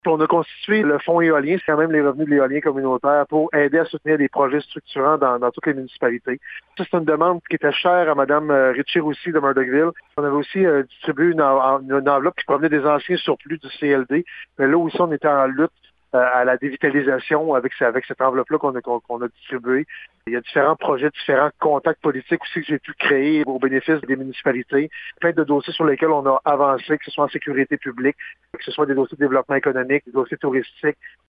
On a constitué le fonds éolien, c'est quand même les revenus de l'éolien communautaire pour aider à soutenir des projets structurants dans toutes les municipalités. Ça, c'est une demande qui était chère à Mme Ritchie-Roussy de Murdochville. On avait aussi distribué une enveloppe qui provenait des anciens surplus du CLD. Mais là aussi, on était en lutte à la dévitalisation avec cette enveloppe-là qu'on a distribuée. Il y a différents projets, différents contacts politiques aussi que j'ai pu créer au bénéfice des municipalités. Plein de dossiers sur lesquels on a avancé, que ce soit en sécurité publique, que ce soit des dossiers de développement économique, des dossiers touristiques,